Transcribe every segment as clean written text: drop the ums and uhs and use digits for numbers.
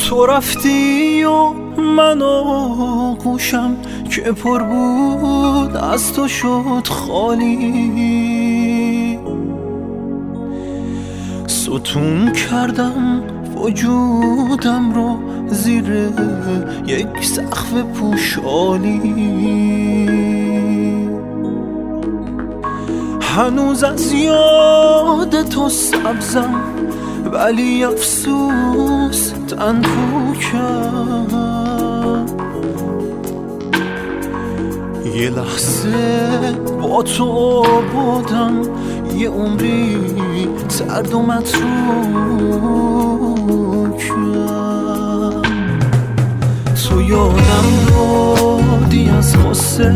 تو رفتی و من آغوشم که پر بود از تو شد خالی. ستون کردم وجودم رو زیر یک سقف پوشالی. هنوز از یاد تو سبزم ولی افسوس تن پوکم. یه لحظه با تو بودم یه عمری سرد و متروکم. تو یادم دادی از غصه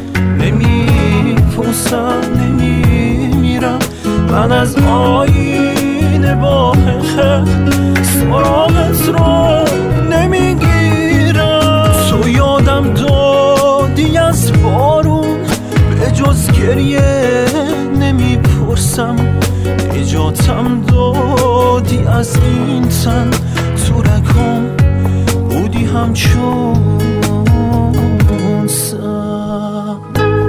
نمیپرسم نمیمیرم. من از آینه با خیلی سراغت رو نمیگیرم. تو یادم دادی از بارون به جز گریه نمیپرسم. نجاتم دادی از این تن تو رگام بودی همچون سم.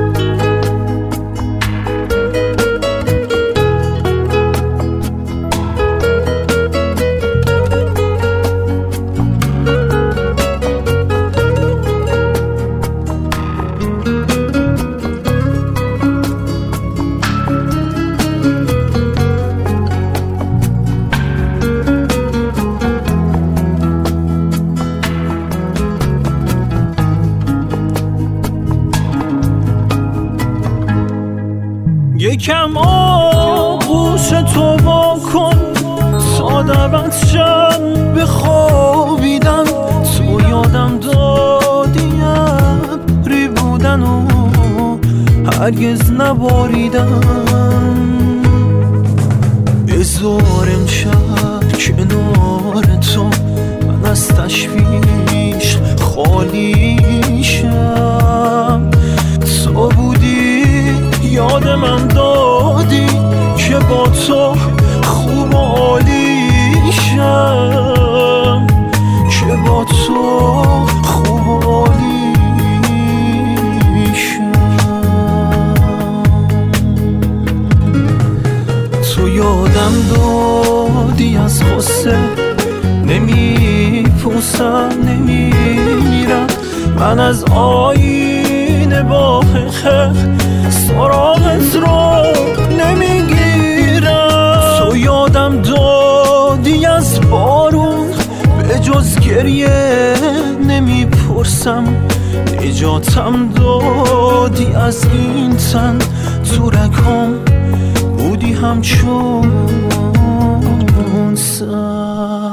یکم آغوش تو با کن تا دعوت شم بخوابیدم. تو یادم دادی ابری بودن و هرگز نباریدم. بذار امشب کنار تو من از تشویش خالیشم. تو بودی یاد من دادی که با تو خوب و عالیشم. که با تو خوب و عالیشم. تو یادم دادی از غصه نمیپرسم نمیمیرم. من از آینه با خخ سراغت رو نمیگیرم. تو یادم دادی از بارون به جز گریه نمیپرسم. نجاتم دادی از این تن تو رگام بودی همچون سم.